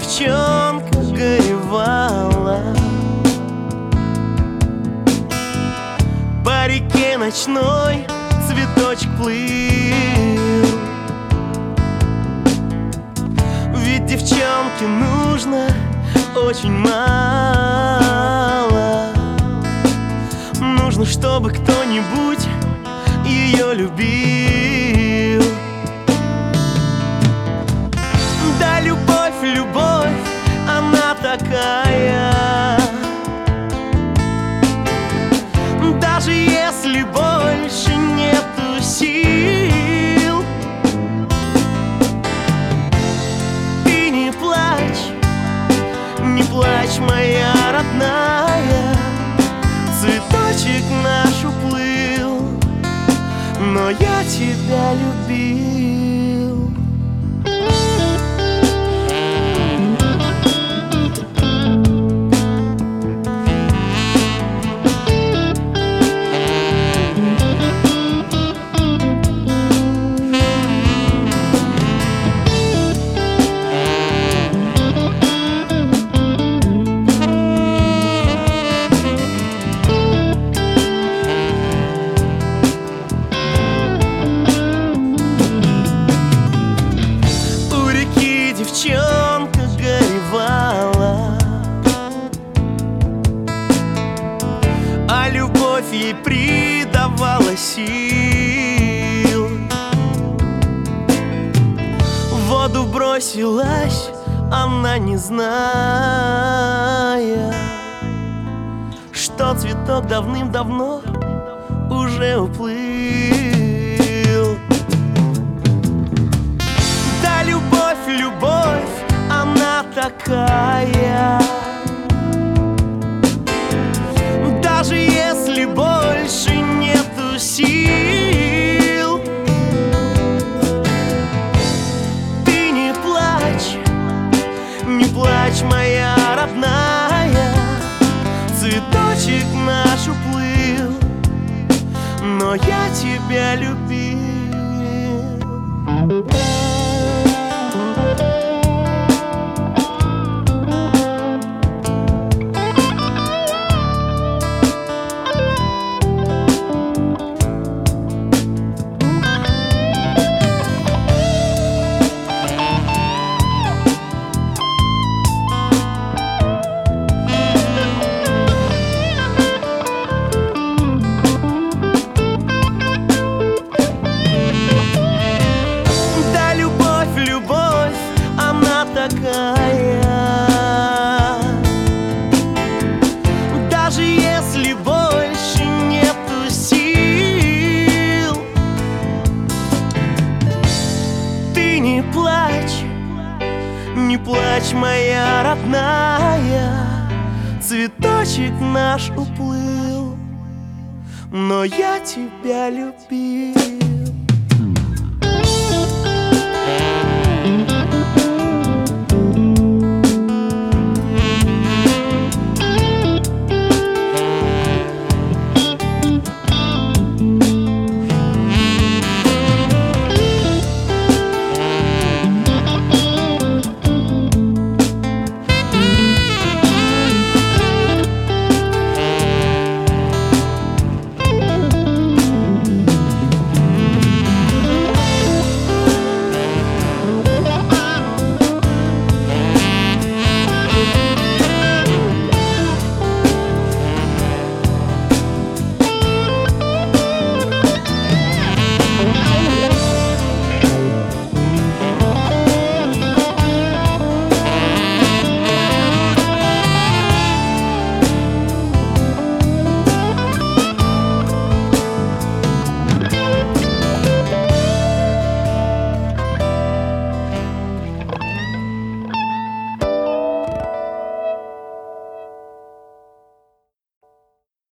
девчонка горевала, по реке ночной цветочек плыл. Ведь девчонке нужно очень мало. Нужно, чтобы кто-нибудь ее любил. Да, любовь, любовь, она такая. Даже если больше нету сил, ты не плачь, не плачь, моя родная. Цветочек наш уплыл, но я тебя любил. Девчонка горевала, а любовь ей придавала сил. В воду бросилась она, не зная, что цветок давным-давно уже уплыл. Да, любовь, любовь, она такая. Даже если больше нету сил, ты не плачь, не плачь, моя родная. Цветочек наш уплыл, но я тебя любил. Даже если больше нету сил, ты не плачь, не плачь, моя родная. Цветочек наш уплыл, но я тебя любил.